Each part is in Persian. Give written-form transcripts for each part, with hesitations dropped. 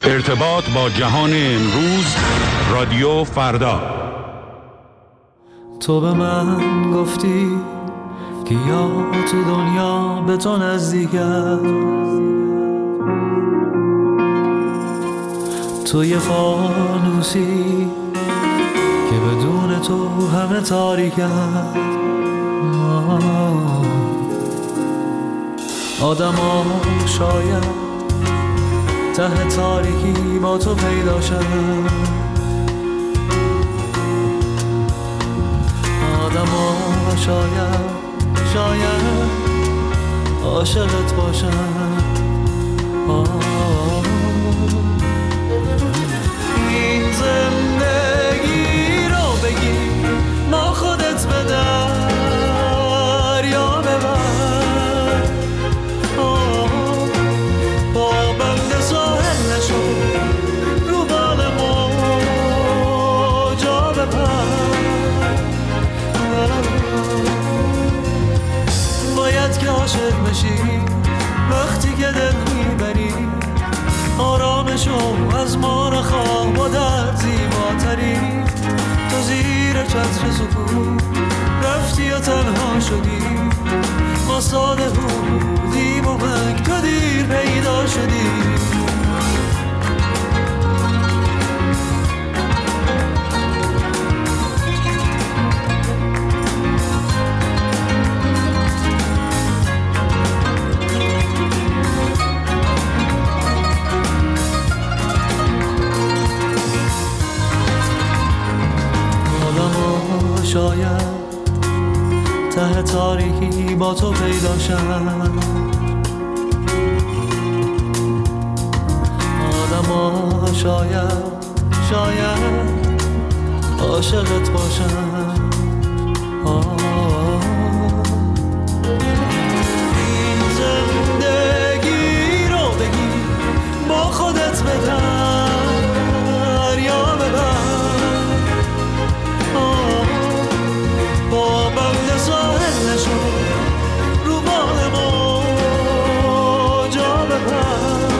ارتباط با جهان امروز، رادیو فردا. تو به من گفتی که یا تو دنیا به تو نزدیکم، تو یه فانوسی که بدون تو همه تاریکم. آدم ها شاید ته تاریکی با تو پیدا شد، آدم ها شاید عاشقت باشن. این زندگی رو بگی ما خودت به دریا ببر، با بند ساحل نشو رو بال موجا ببر. باید که عاشق بشی وقتی که دل میبری، آرامشو از ما نخواه و در زیباتری. تو زیر چتر سکوت رفتی و تنها شدی، ما ساده بودیم و منگ تو دیر پیدا شدی. شاید ته تاریکی با تو پیدا شد، آدم ها شاید عاشقت باشن. این زندگی رو بگی با خودت به دریا ببر، با بند ساحل نشو رو بال موجا ببر.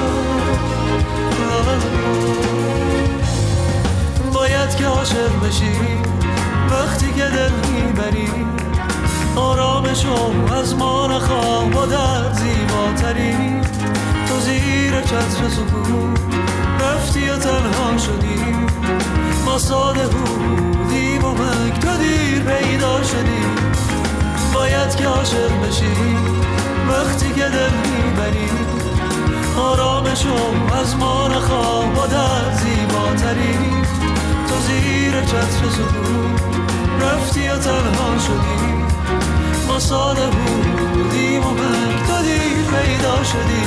باید که عاشق بشی وقتی که دل میبری، آرامشو از ما نخواه و در زیباتری. تو زیر چتر سکوت رفتی و تنها شدی، ما ساده بودیم و منگ تو دیر پیدا شدی. باید که عاشق بشی وقتی که دل میبری، آرامشو از ما نخواه و در زیباتری. تو زیر چتر سکوت رفتی و تنها شدی، ما ساده بودیم و منگ تو دیر پیدا شدی.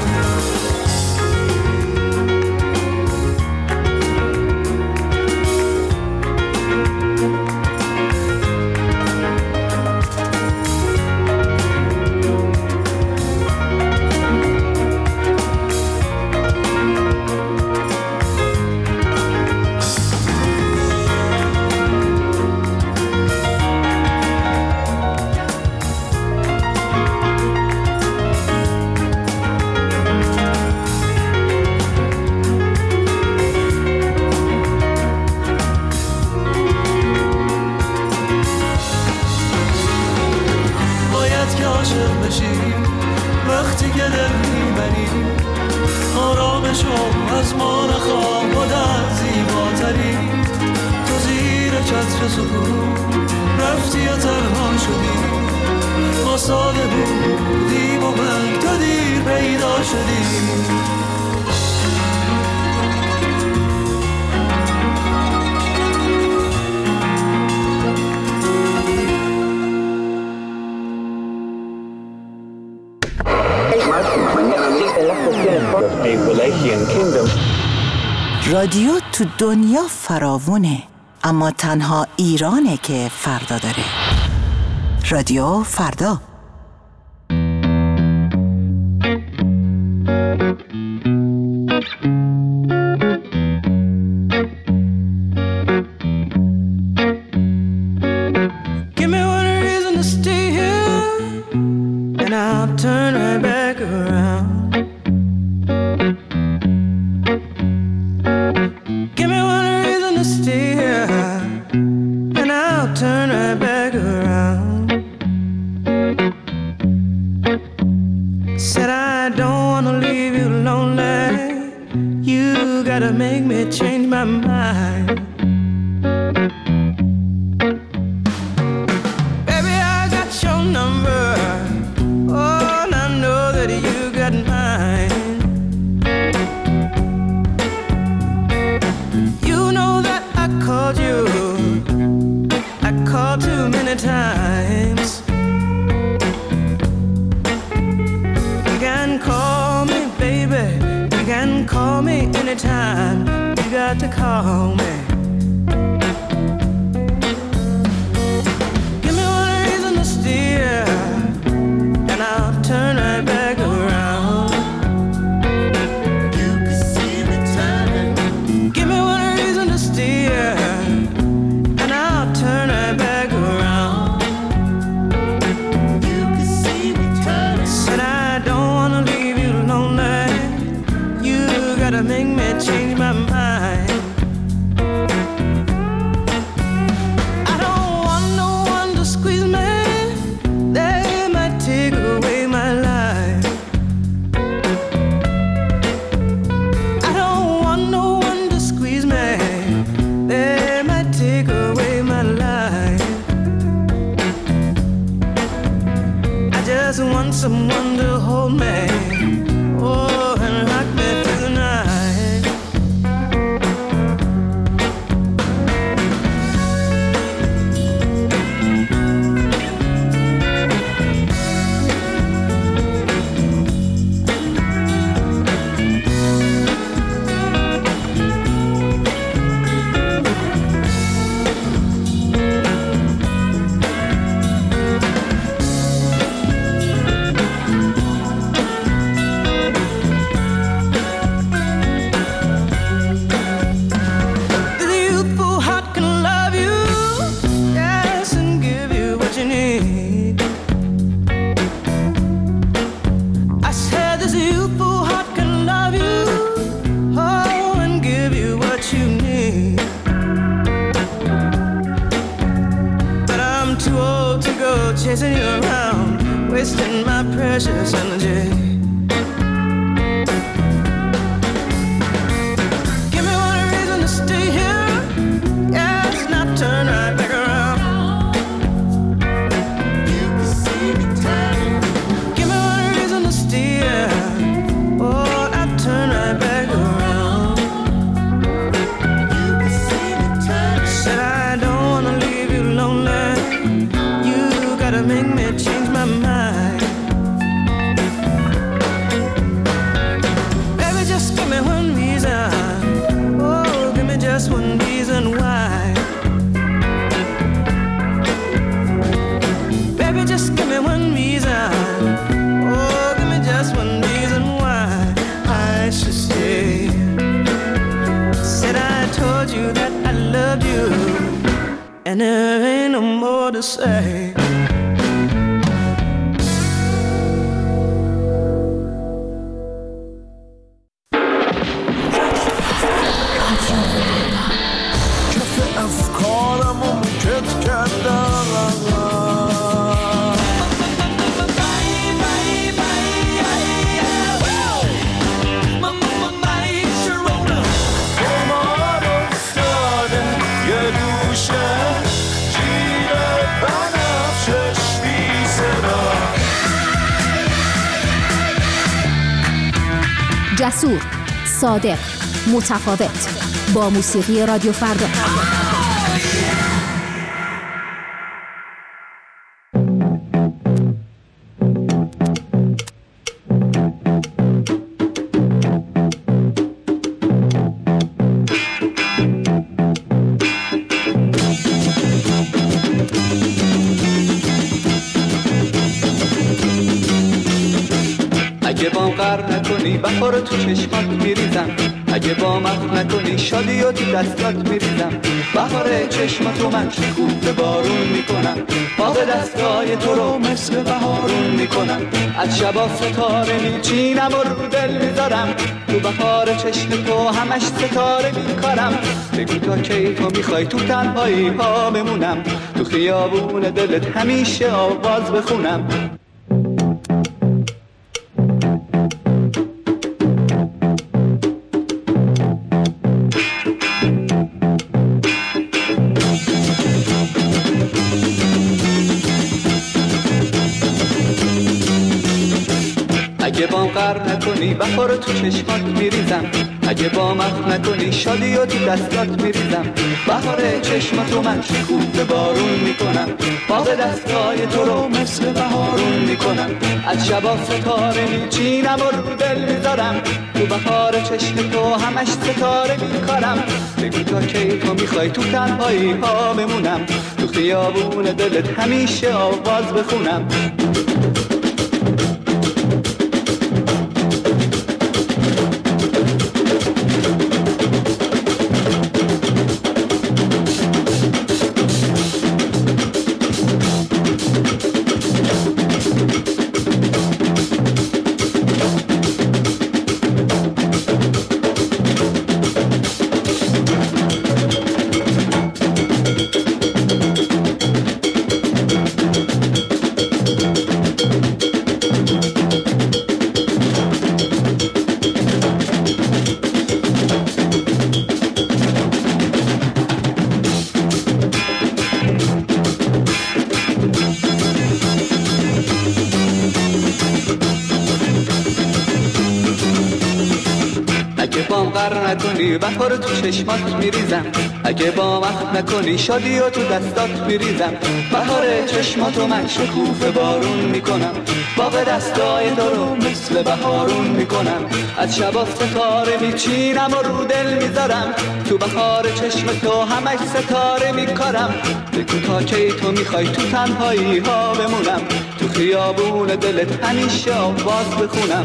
وقتی که دل میبری، آرامشو از ما نخواه و در زیباتری. تو زیر چتر سکوت رفتی و تنها شدی، ما ساده بودیم و منگ تو دیر پیدا شدی. رادیو تو دنیا فراوونه، اما تنها ایرانه که فردا داره. رادیو فردا. Give me one reason to stay here and I'll turn right back around. gotta make me change my mind. Baby, I got your number. Oh, and I know that you got mine. You know that I called you. I called too many times. You can call me, baby. You can call me anytime. You got to call me. Give me one reason to steer, and I'll turn right back around. You can see me turning. Give me one reason to steer, and I'll turn right back around. You can see me turning. Said I don't wanna leave you lonely. You gotta make me change my mind. I don't want no one to squeeze me. They might take away my life. I don't want no one to squeeze me. They might take away my life. I just want someone to hold me. Oh, and rock me through the night. The youthful heart can love you, yes, and give you what you need. I said this youthful heart can love you, oh, and give you what you need. But I'm too old to go chasing you around, wasting my precious energy. Give me one reason to stay here, yes, not turn right back around. You can see me turning. Give me one reason to steer, oh, not turn right back around. You can see me turning. Said I don't wanna leave you lonely. You gotta make me change my mind. Baby, just give me one reason. Oh, give me just one reason why. Baby, just give me one reason. Oh, give me just one reason why I should stay. Said I told you that I loved you, and there ain't no more to say. کف افکارم و موکت کردم. خمار افتاده یه گوشه جیب بنفشش بی صدا. جسور، صادق، متفاوت، با موسیقی رادیو فردا. اگه بام غرق نکنی بخار تو چشمات میریزم، اگه بام عفو نکنی شادی و تو دستات میریزم. بهار چشماتو من شکوفه بارون میکنم، باغ دستای تو رو مثل بهارون میکنم. از شبا ستاره میچینم و رو دل میذارم، تو بهار چشم تو همش ستاره میکارم. بگو تا کی تو میخوای تو تنهایی ها بمونم، تو خیابون دلت همیشه آواز بخونم. غر نکنی بهار تو چشمات میریزم، اگه با مخ نکنی شادی و تو دستات میریزم. بهار چشماتو من شکوفه بارون میکنم، باغ دستای تو رو مثل بهارون میکنم. از شبا ستاره میچینم و رو دل میذارم، تو بهار چشم تو همش ستاره میکارم. بگو تا کی تو میخوای تو تنهایی ها بمونم، تو خیابون دلت همیشه آواز بخونم. نکنی بهار تو چشمات میریزم، اگه با وقت نکنی شادی و تو دستات میریزم. بهار چشماتو من شکوفه بارون میکنم، باغ دستای تو رو مثل بهارون میکنم. از شبا ستاره میچینم و رو دل میذارم، تو بهار چشم تو همش ستاره میکارم. بگو تا کی تو میخوای تو تنهایی ها بمونم، تو خیابون دلت همیشه آواز بخونم.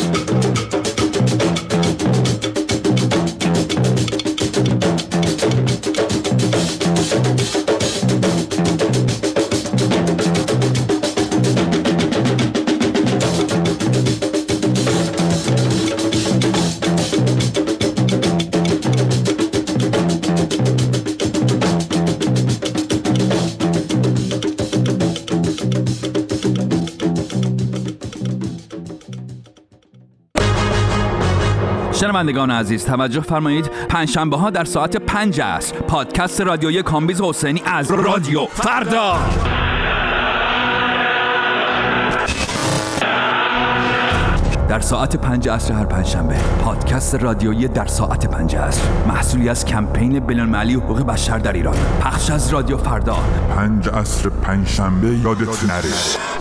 شنوندگان عزیز توجه فرمایید، پنجشنبه ها در ساعت 5 عصر پادکست رادیویی کامبیز حسینی از رادیو فردا. در ساعت 5 عصر هر پنجشنبه پادکست رادیویی در ساعت 5 عصر، محصولی از کمپین بین‌المللی حقوق بشر در ایران، پخش از رادیو فردا. 5 عصر پنجشنبه یادت نره.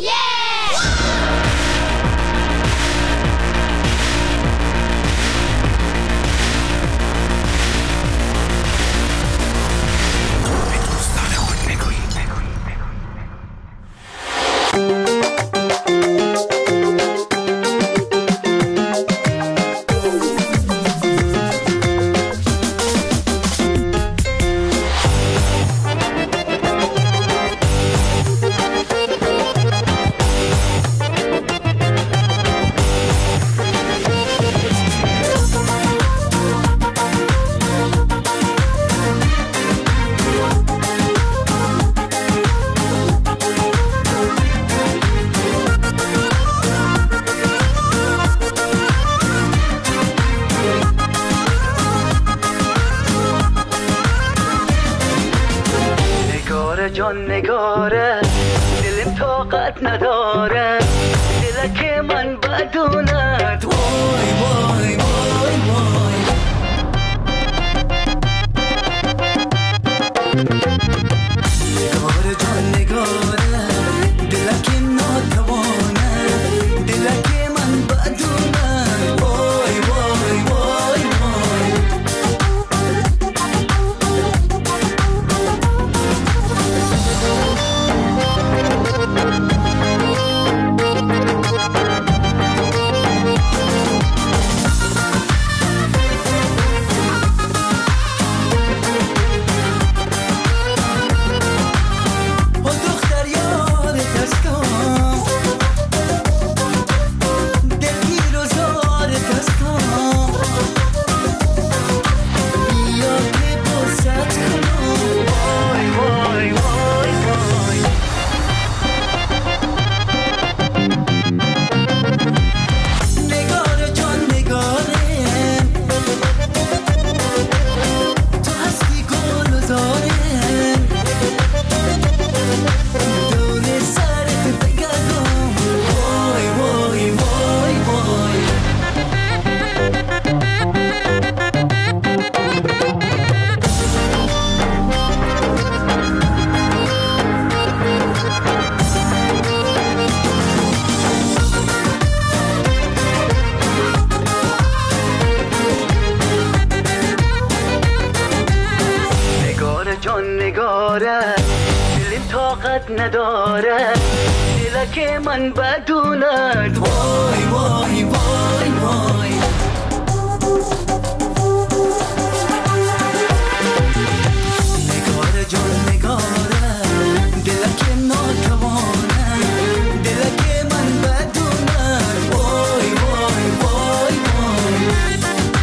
جان نگاره دلم طاقت نداره، دلک من بدوند وای وای وای وای. نگاره جان نگاره دلک ناتوانه، دلک من بدوند وای وای وای وای. نگاره دلیم طاقت نداره دلک من بدوند وای وای وای وای نگاره جان نگاره دلک ناتوانه دلک من بدونه وای وای وای وای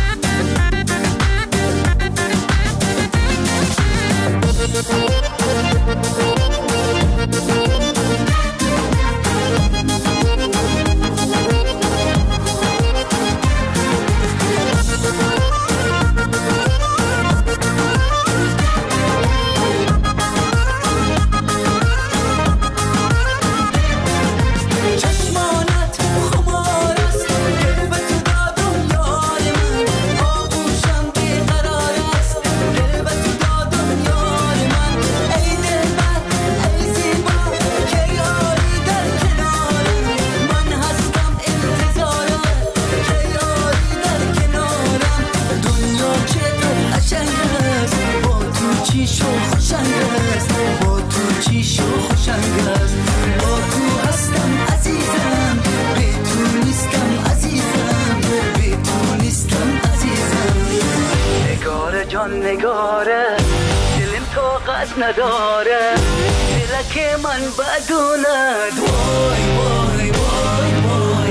نگاره دلم طاقت نداره دلک من بدوند وای وای وای وای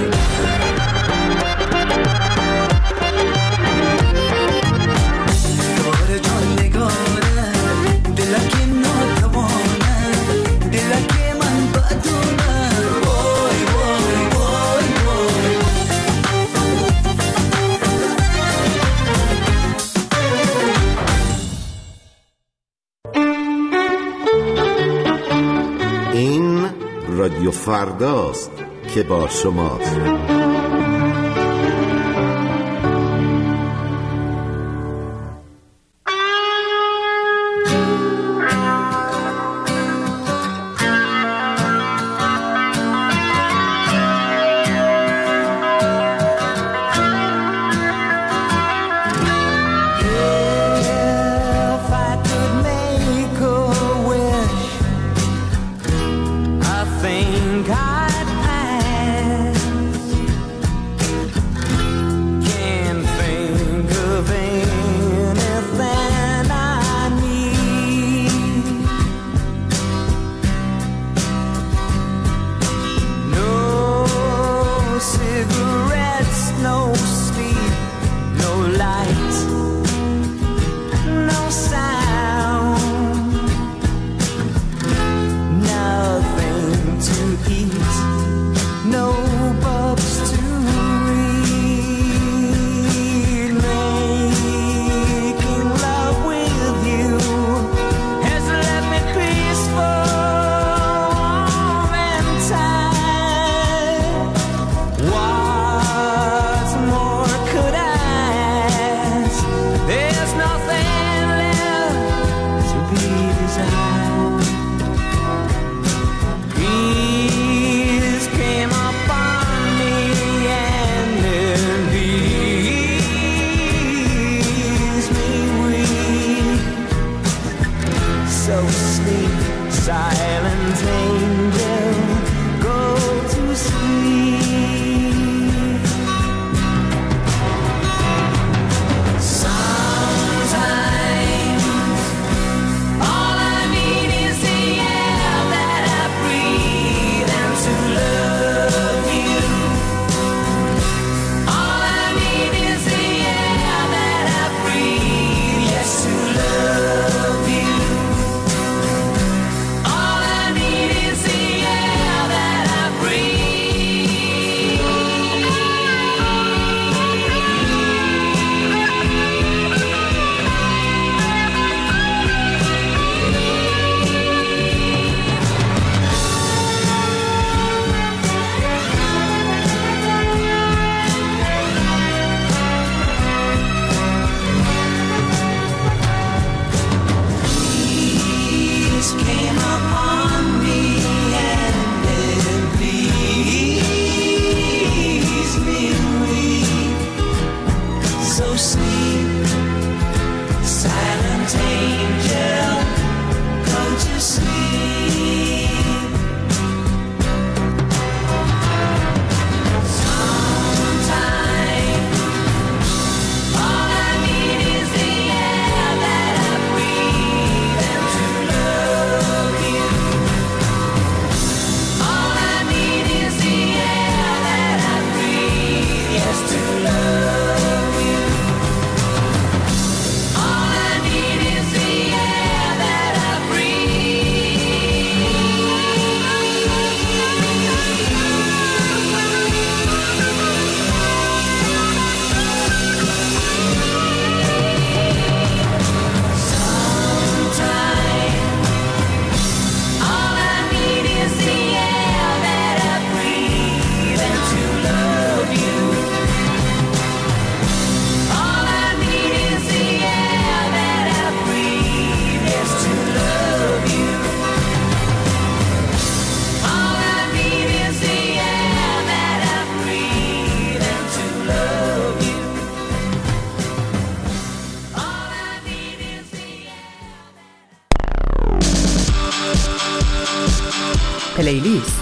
نگاره جان نگاره دلک ناتوانه دلک من بدوند وای وای وای وای این رادیو فرداست که با شماست. پلیلیست.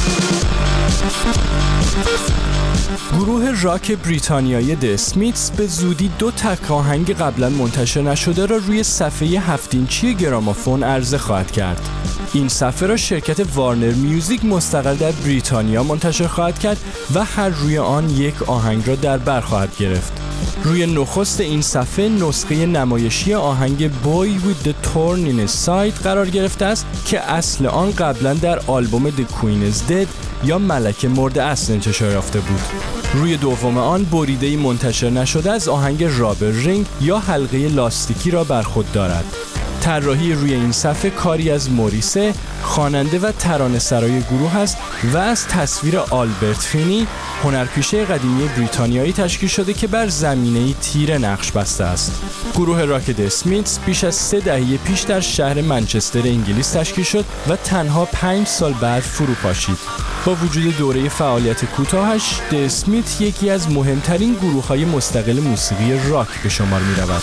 گروه راک بریتانیایی The Smiths به زودی 2 تک آهنگ قبلا منتشر نشده را روی صفحه 7 اینچی گرامافون عرضه خواهد کرد. این صفحه را شرکت وارنر میوزیک مستقل در بریتانیا منتشر خواهد کرد و هر روی آن 1 آهنگ را در بر خواهد گرفت. روی نخست این صفحه نسخه نمایشی آهنگ Boy with the Thorn in His Side قرار گرفته است که اصل آن قبلا در آلبوم The Queen is Dead یا ملکه مرده اصل انتشار یافته بود. روی دوم آن بریده‌ای منتشر نشده از آهنگ رابر رینگ یا حلقه لاستیکی را بر خود دارد. طراحی روی این صفحه کاری از موریسه، خواننده و ترانه‌سرای گروه است و از تصویر آلبرت فینی، هنرپیشه قدیمی بریتانیایی تشکیل شده که بر زمینه تیره نقش بسته است. گروه راک د اسمیتس بیش از 3 دهه پیش در شهر منچستر انگلیس تشکیل شد و تنها 5 سال بعد فرو پاشید. با وجود دوره فعالیت کوتاهش، د اسمیت یکی از مهمترین گروه‌های مستقل موسیقی راک به شمار می‌رود.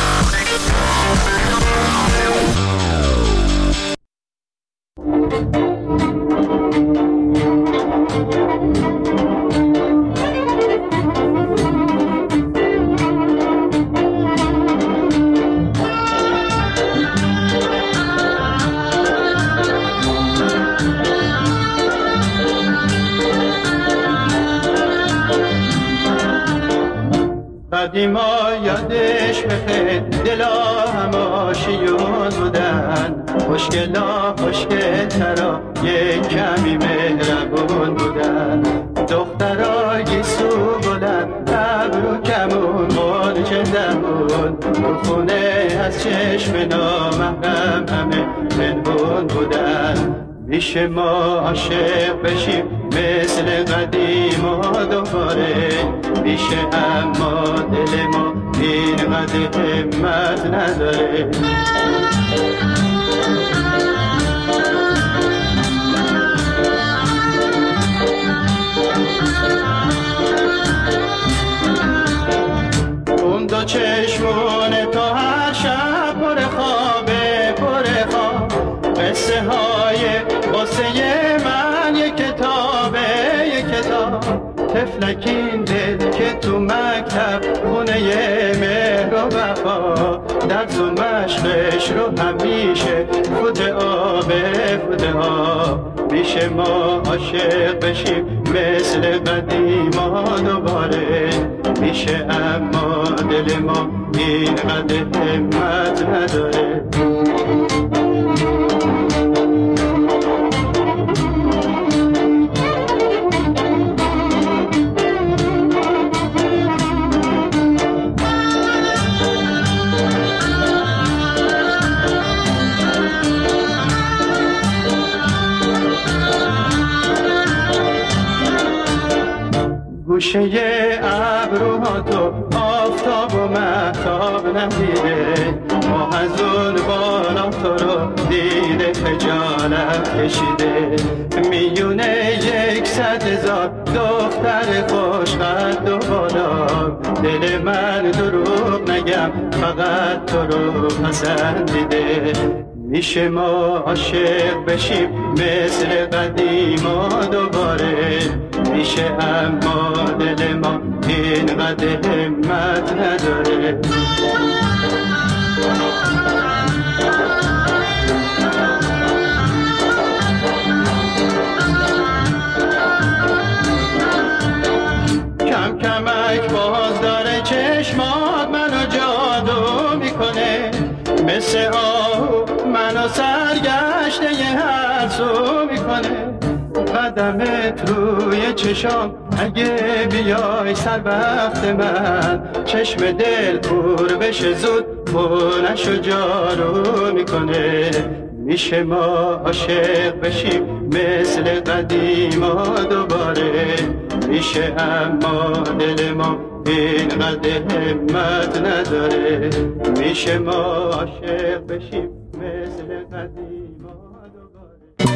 قدیما یادش بخیر دلا هماشیون بودن، خوشگلا خوشگلترا یک کمی مهربون بودن، دخترا گیسو بودن ابرو کمون مرچه دمون، تو خونه از چشم نامحرم همه پنهون بودن. میشه ما عاشق بشیم مثل قدیما دوباره، میشه اما دل ما اینقدر همت نداره. اون دو چشمونه تا هر شب پر خوابه پر خواب، قصه های قصه من یک کتابه یک کتاب، تفلکین دل که تو مکتب خونه مهر و وفا، درد و مشقش رو همیشه فوت آبه فوت آب. میشه ما عاشق بشیم مثل قدیما دوباره، میشه اما دل ما اینقدر همت نداره. گوشه ابروها تو آفتاب و مهتاب ندیده، ما از اون بالا تو رو دیده خجالت کشیده. میونه 100,000 دختر خوشقد و بالا، دل من دروغ نگم فقط تو رو پسندیده. میشه ما عاشق بشیم مثل قدیما دوباره، میشه اما دل ما اینقدر همت نداره. کم کمک باز داره چشمات منو جادو میکنه، مثل آهو منو سرگشته هر سو میکنه. قدمت روی چشام اگه بیای سر وقت من، چشم دل پر بشه زود خونش و جارو میکنه. میشه ما عاشق بشیم مثل قدیما دوباره، میشه اما دل ما اینقدر همت نداره. میشه ما عاشق بشیم مثل قدیما دوباره.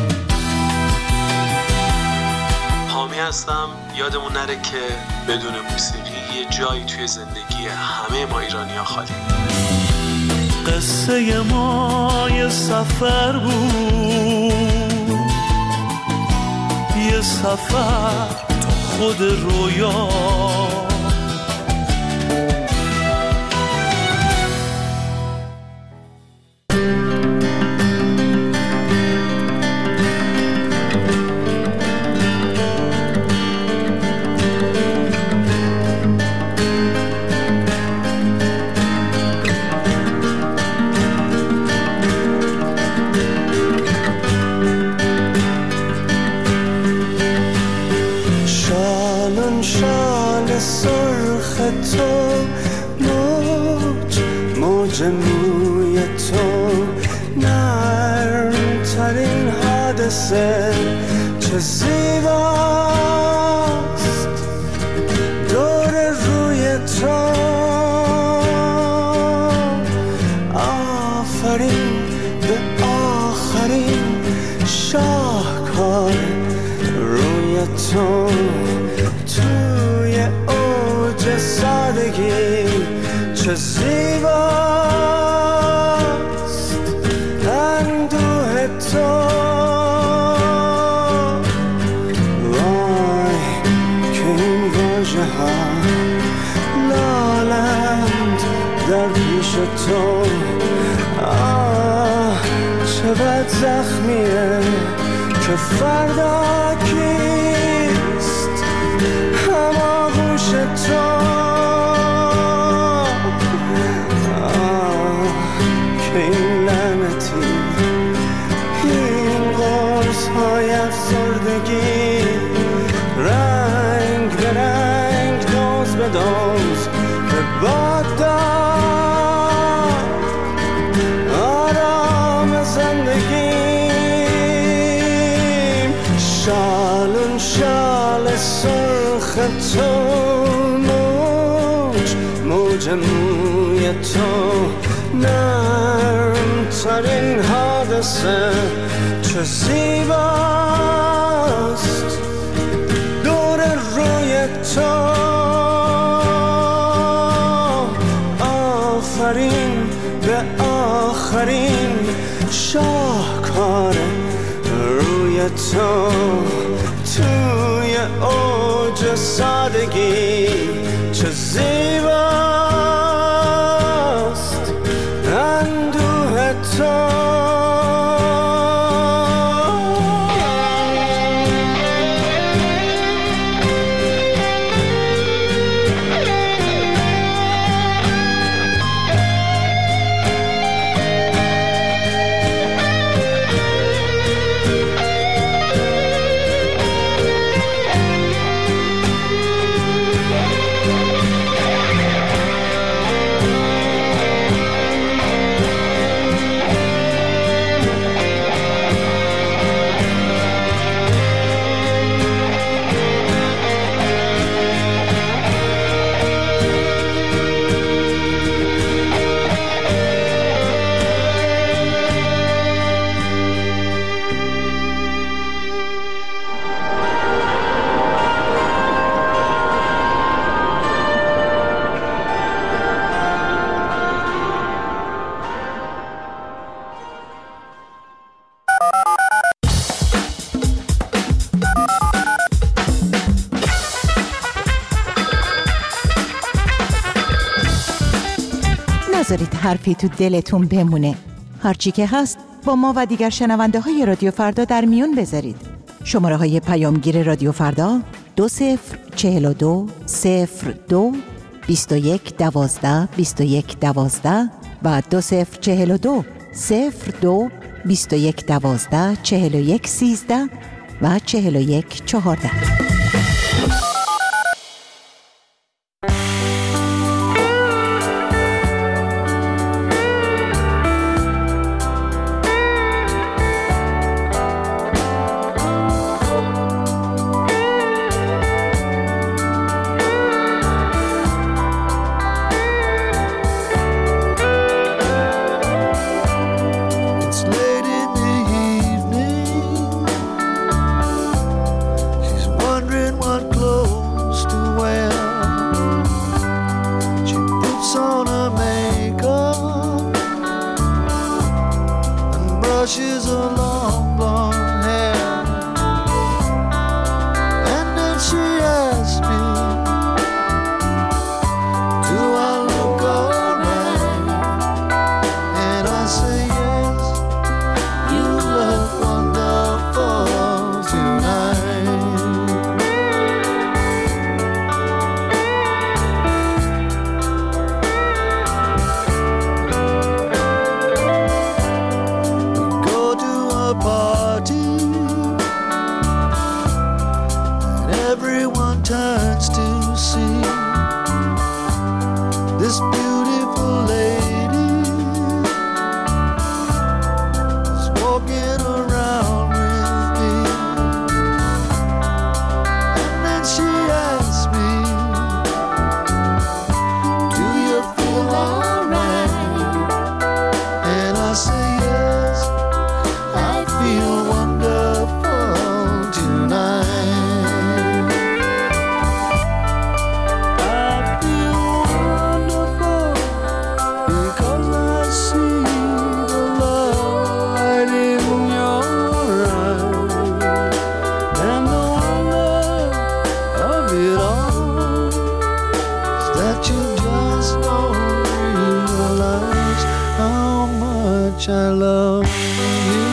حامی هستم. یادمون نره که بدون موسیقی یه جایی توی زندگی همه ما ایرانی‌ها خالی. قصه ما یه سفر بود سفر تا خود رویا. موج موی تو نرم ترین حادثه چه زیباست دور روی تو. آفرین به آخرین شاهکار روی تو. توی اوج سادگی چه زیباست اندوه تو. وای که این واژه ها لالند در پیش تو. چه بد زخمیه که فردا کیست هماغوش تو. که این لعنتی این قرص های افسردگی رنگ به رنگ دوز به دوز به باد داد آرام زندگیم. شالون شال سرخ تو موج موی تو نرم ترین حادثه چه زیباست دور روی تو. آفرین به آخرین شاهکار روی تو. توی اوج سادگی چه زیباست اندوه تو. نذارید حرفی تو دلتون بمونه. هرچی که هست با ما و دیگر شنونده های رادیو فردا در میون بذارید. شماره های پیامگیر رادیو فردا 2042 02 21 12 21 12 و 2042 02 21 12 41 13 و 41 14. much I love you.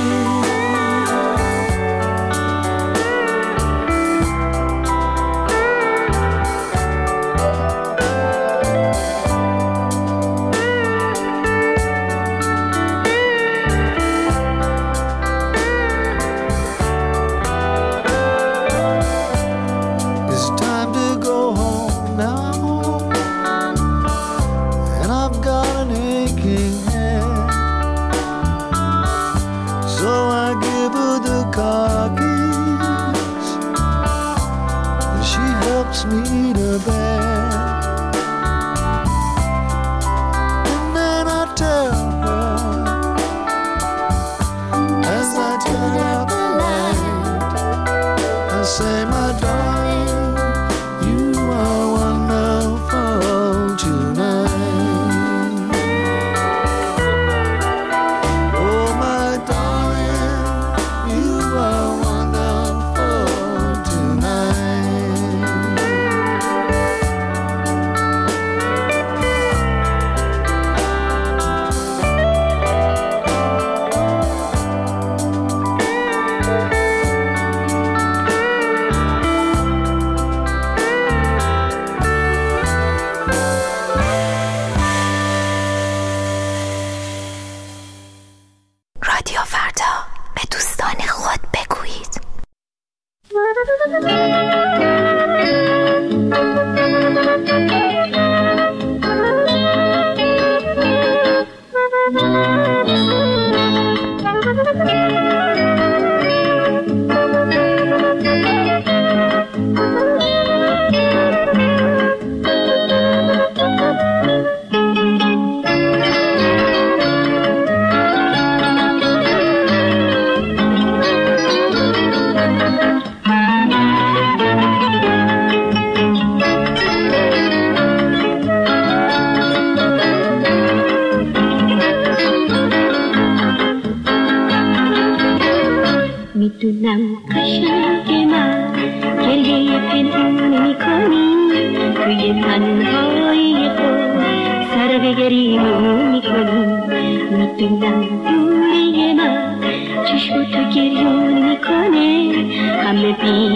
میدونم قشنگ من گریه پنهون میکنی، توی تنهایی خود سر به گریمون میکنی. میدونم دوری من چشم تو گریون میکنه، همه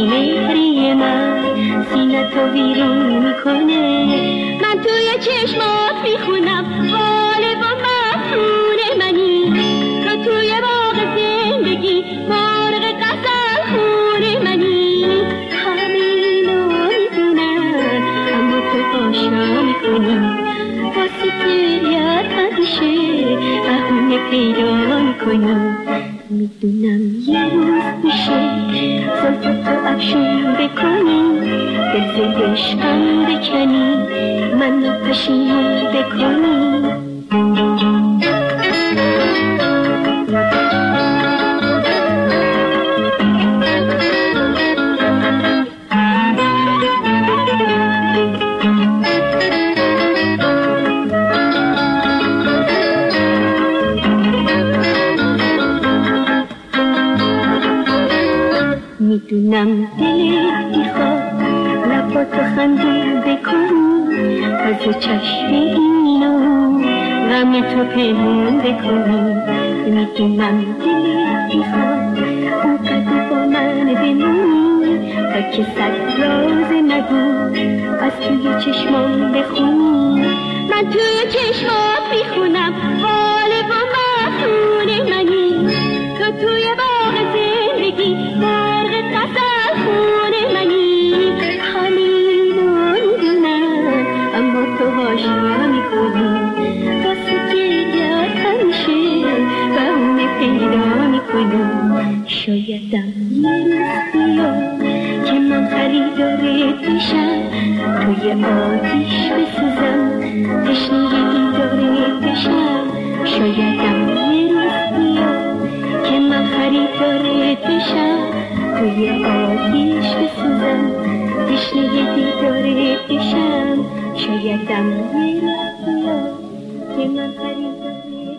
بیمهری من سینه تو ویرون میکنه. من توی چشمات میخونم حال با مفتون منی، تو توی باغ زندگی مرغ غزل خون منی. همینو میدونم اما تو آشنا میکنی، واسه گریت همیشه بهونه پیدا میکنی. میدونم یه روز میشه زلف تو افشون بکنی، دل عشقم بکنی، منو پشیمون بکنی. میدونم دلت میخواد لباتو خندون بکنی، از چشم اینو غم تو پنهون بکنی. میدونم دلت میخواد اونقدر با من بمونی، تا که صد راز نگو از توی چشمان بخونی. من توی چشمات میخونم حال با مفتون منی، تو توی باغ زندگی مرغ غزل خون منی. همینو میدونم اما تو آشنا میکنی، واسه گریت همیشه بهونه پیدا میکنی. شایدم یه روز بیاد که من خریدارت بشم، توی آتیش بسوزم تشنه دیدارت بشم. شایدم یه روز بیاد که من خریدارت بشم، توی آتیش بسوزم تشنه دیدارت بشم. شایدم یه روز بیاد که من خریدارت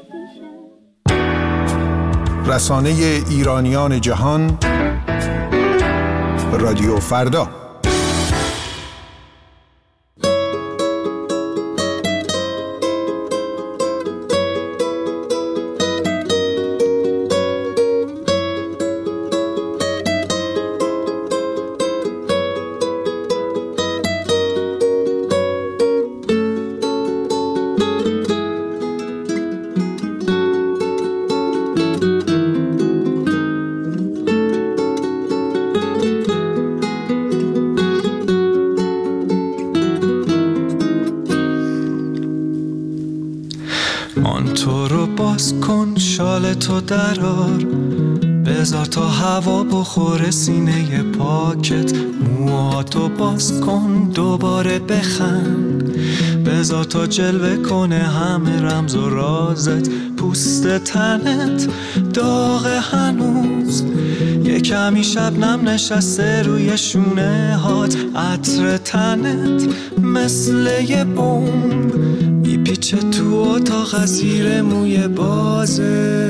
بشم. رسانه ایرانیان جهان، رادیو فردا. مان تو رو باز کن، شال تو درار، بذار تا هوا بخوره سینه پاکت. موهاتو باز کن دوباره بخند، بذار تا جلوه کنه همه رمز و رازت. پوست تنت داغ هنوز، یه کمی شبنم نشسته روی شونه هات. عطر تنت مثل یه بمب میپیچه تو اتاق زیر موی بازت.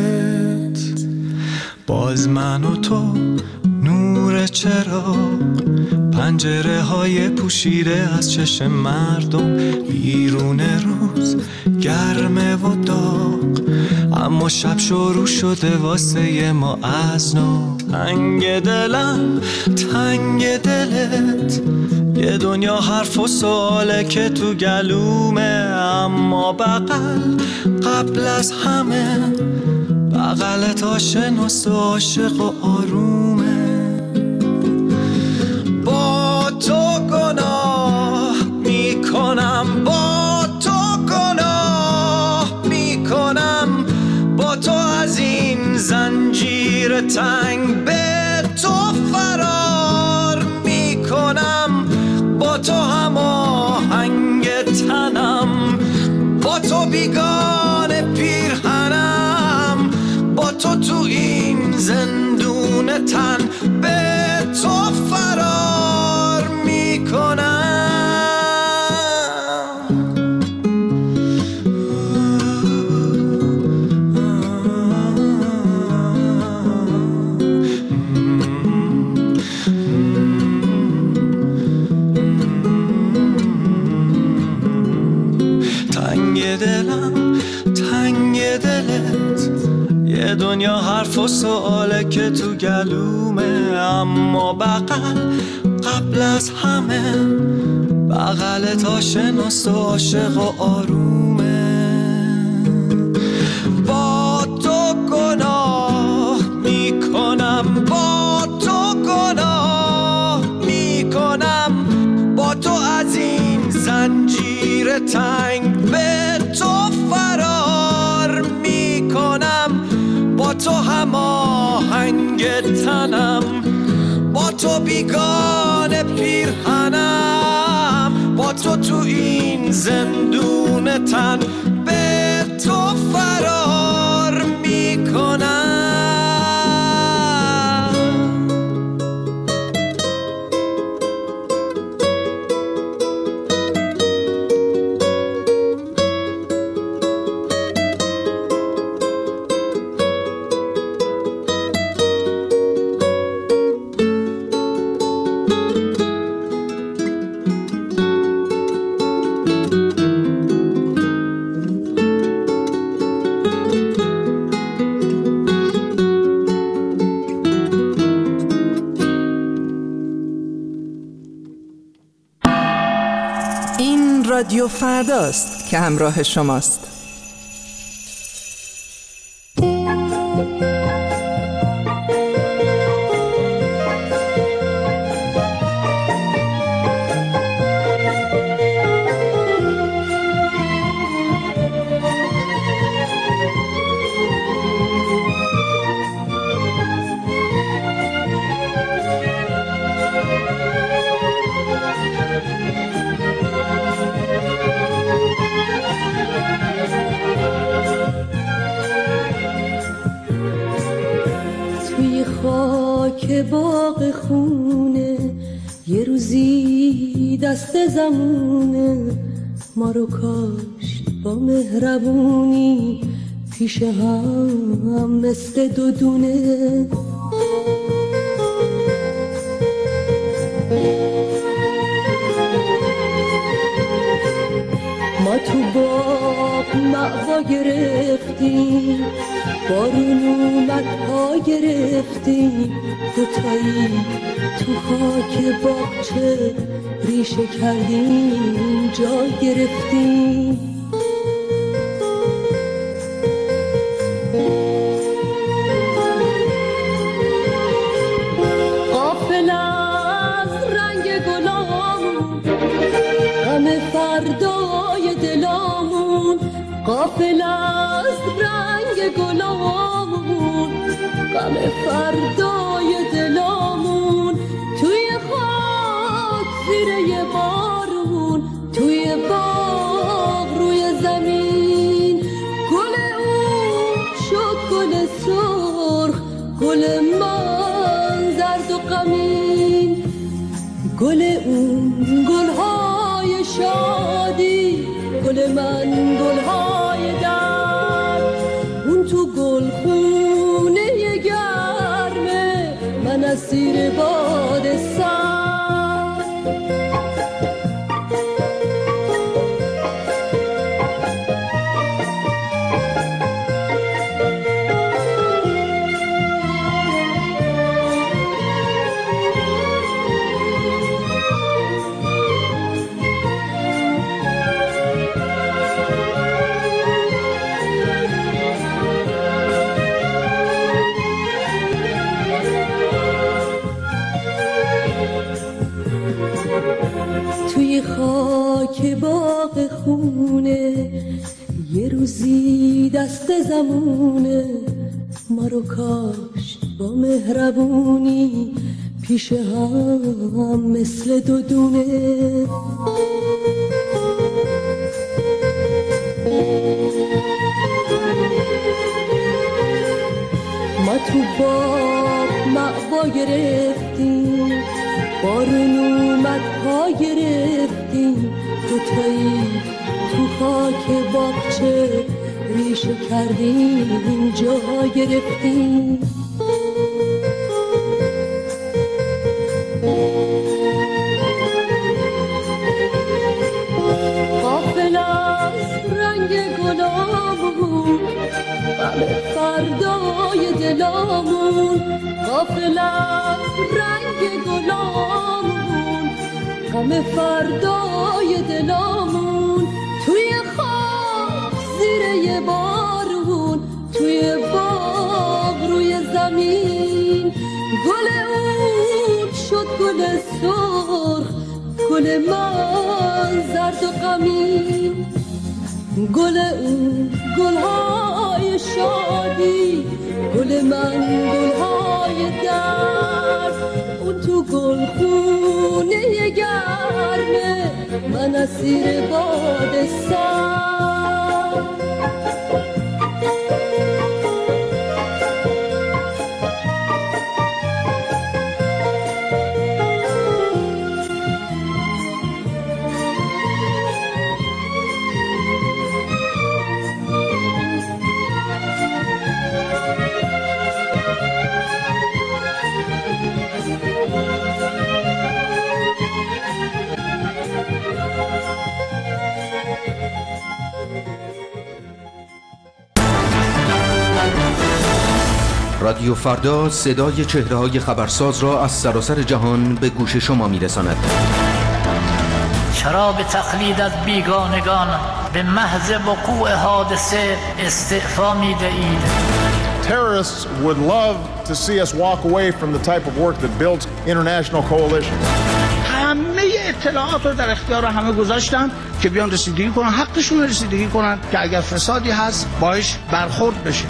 باز من و تو نور چراغ، پنجره های پوشیده از چشم مردم. بیرون روز گرمه و داغ، اما شب شروع شده واسه ما از نو. تنگ دلم تنگ دلت، یه دنیا حرف و سواله که تو گلومه. اما بغل قبل از همه، بغلت آشناست و عاشق و آرومه. با تو گناه میکنم، با تو گناه میکنم، با تو از این زنجیر تنگ به تو فرار میکنم. با تو هماهنگ تنم، با تو بیگانه پیرهنم، با تو تو این زندون تن به تو فرار میکنم. تنگ دلم تنگ دلت، یه دنیا حرف و سواله که تو گلومه. اما بغل قبل از همه، بغلت آشناست و عاشق و آرومه. با تو گناه میکنم، با تو گناه میکنم، با تو از این زنجیر تنگ به تو فرار میکنم. با تو هماهنگ تنم، با تو بیگانه پیرهنم، با تو تو این زندون تن به تو فرار میکنم. رادیو فرداست که همراه شماست. که باغ خونه یه روزی دست زمونه ما رو کاشت با مهربونی پیش هم مثل دو دونه. ما تو باغ مأوا گرفتیم، بارون اومد پا گرفتیم، دوتایی تو خاک باغچه ریشه کردیم جا گرفتیم. غافل از رنگ گلامون، غم فردای دلامون، غافل غافل از رنگ گلامون، غم فردای دلامون، توی خاک زیر یه بارون، توی باغ روی زمین. گل اون شد گل سرخ، گل من زرد و غمین. گل اون گلهای شادی، گل من گلهای درد. اون تو گلخونه گرمه، من اسیر باد سرد. توی خاک باغ خونه یه روزی دست زمونه، ما رو کاشت با مهربونی پیش هم مثل دو دونه. ما تو باغ معوا گرفتیم، بارون اومد پا گرفتیم، دوتایی تو خاک باغچه ریشه کردیم جا گرفتیم. غافل از رنگ گلامون، غم فردای دلامون، غافل از رنگ گلامون، غم فردای دلامون، توی خاک زیر یه بارون، توی باغ روی زمین. گل اون شد گل سرخ، گل من زرد و غمین. گل اون گلهای شادی، گل من گلهای درد. اون تو گلخونه گرمه، من اسیر باد سرد. رادیو فردا صدای چهره‌های خبرساز را از سراسر جهان به گوش شما می‌رساند. چرا به تقلید از بیگانگان به محض وقوع حادثه استعفا می‌دهید؟ Terrorists would love to see us walk away from the type of work that built international coalitions. همه اطلاعات رو در اختیار همه گذاشتن که بیان رسیدگی کنن، حقشون رو رسیدگی کنن که اگر فسادی هست باهاش برخورد بشه.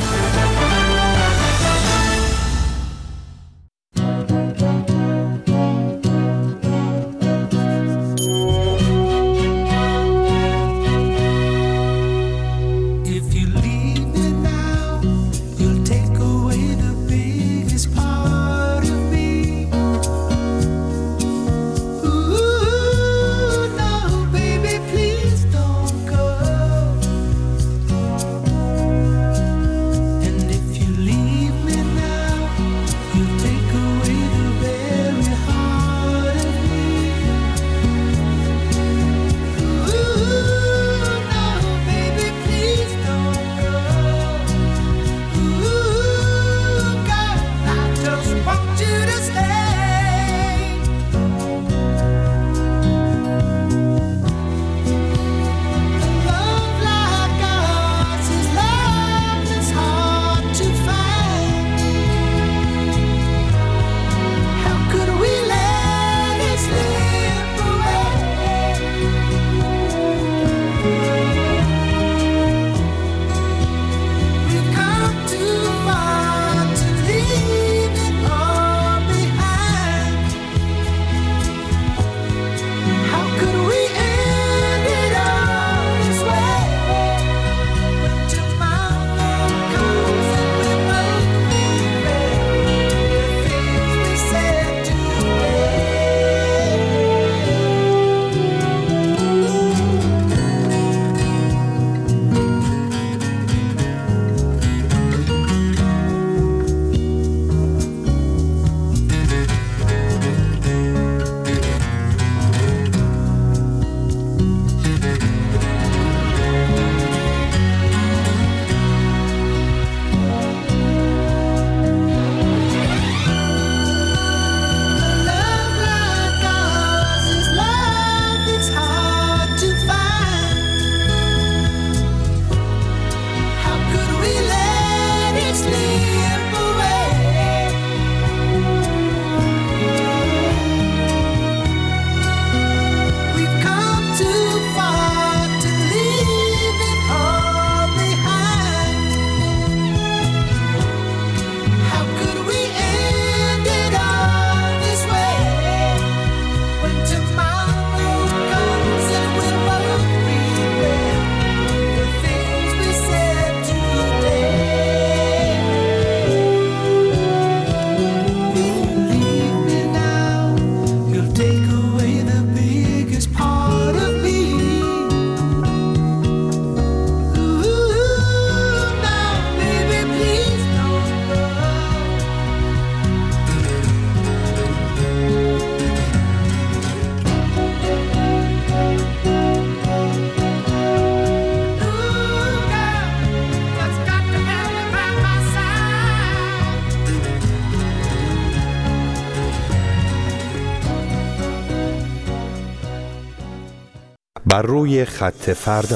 And بر روی خط فردا.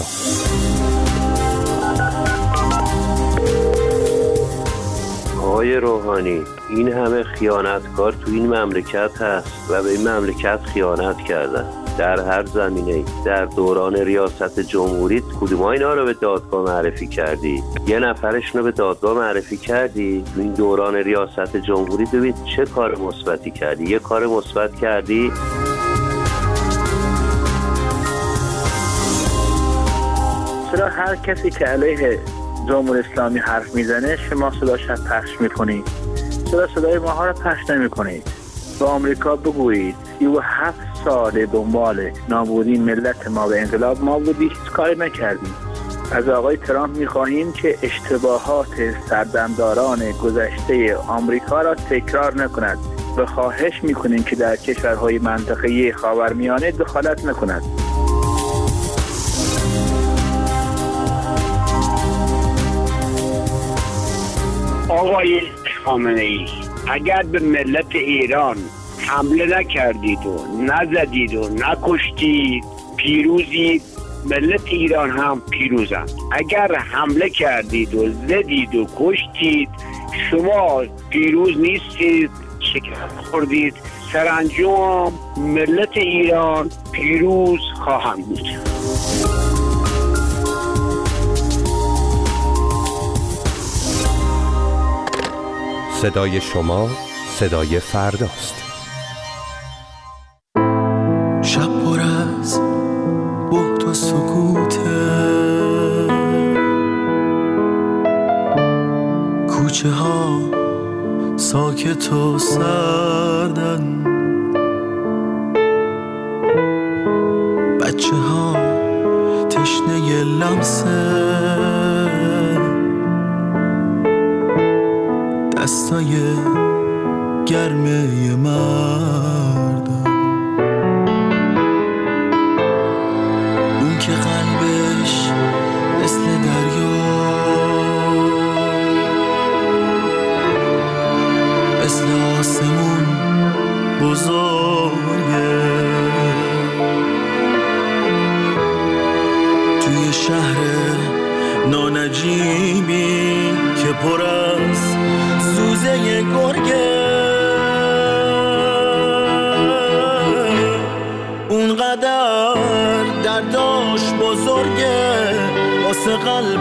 آقای روحانی، این همه خیانتکار تو این مملکت هست و به این مملکت خیانت کردن در هر زمینه‌ای. در دوران ریاست جمهوریت کدوم اینا رو به دادگاه معرفی کردی؟ یه نفرشون رو به دادگاه معرفی کردی؟ تو این دوران ریاست جمهوری ببین چه کار مثبتی کردی؟ یه کار مثبت کردی؟ چرا هر کسی که علیه جمهوری اسلامی حرف میزنه شما صداش رو پخش میکنید؟ چرا صدای ماها رو پخش نمیکنید؟ به آمریکا بگویید 37 سال دنبال نابودی ملت ما به انقلاب ما بودی، هیچ کاری نکردیم. از آقای ترامپ میخواهیم که اشتباهات سردمداران گذشته آمریکا را تکرار نکند و خواهش میکنیم که در کشورهای منطقه خاورمیانه دخالت نکند. آقای خامنه‌ای، اگر به ملت ایران حمله نکردید و نزدید و نکشتید پیروزید، ملت ایران هم پیروزند. اگر حمله کردید و زدید و کشتید شما پیروز نیستید، شکست خوردید. سرانجام ملت ایران پیروز خواهند بود. صدای شما صدای فرداست. شب پر از بهت و سکوته، کوچه ها ساکت و سردن، بچه ها تشنه لمسه دستای گرمه مردم، اون که قلبش مثل دریا مثل آسمون بزرگه، توی شهر نانجیبی که پر از سوزه گرگه، اونقدر درداش بزرگه واسه قلب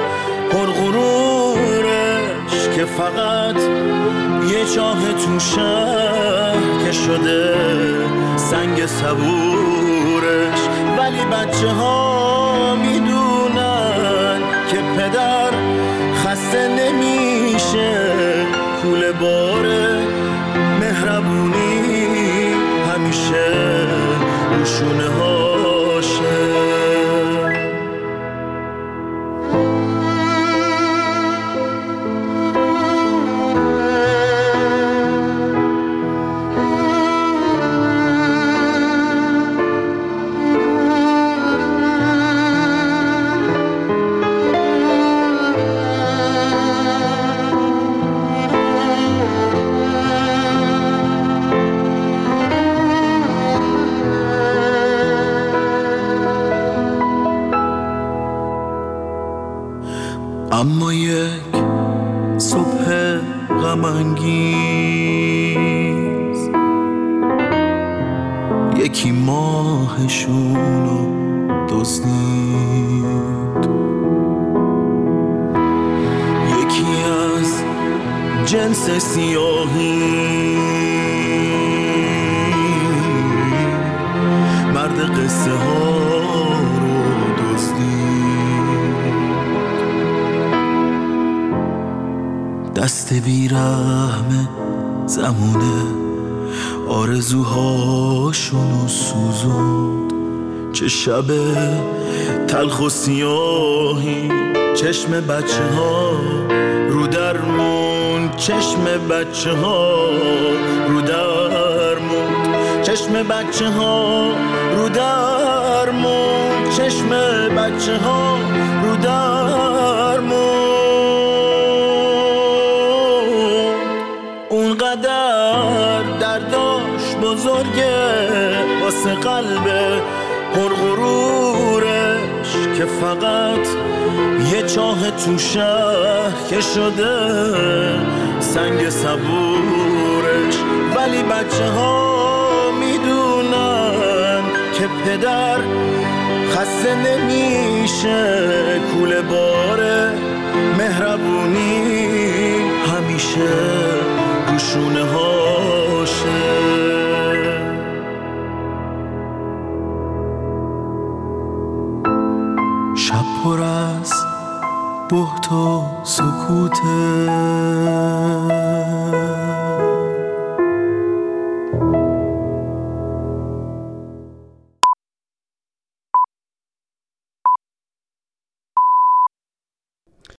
پرغرورش که فقط یه چاه تو شهر که شده سنگ صبورش. ولی بچه ها میدونن که پدر خسته نمیشه، کوله باره مهربونی همیشه روشونه هاشه. اما یک صبح غم‌انگیز یکی ماهشونو دزدید، یکی از جنس سیاهی مرد قصه ها رو دزدید، دست بیرحم زمونه آرزوهاشونو سوزوند. چه شب تلخ و سیاهی، چشم بچه ها رو درمون، چشم بچه ها رو درمون، چشم بچه ها رو درمون، چشم بچه ها رو درمون. اونقدر درداش بزرگه واسه قلب پرغرور که فقط یه چاه تو شهر که شده سنگ صبورش، ولی بچه ها میدونن که پدر خسته نمیشه، کوله باره مهربونی همیشه روشونه هاشه. شب پر از بهت و سکوته،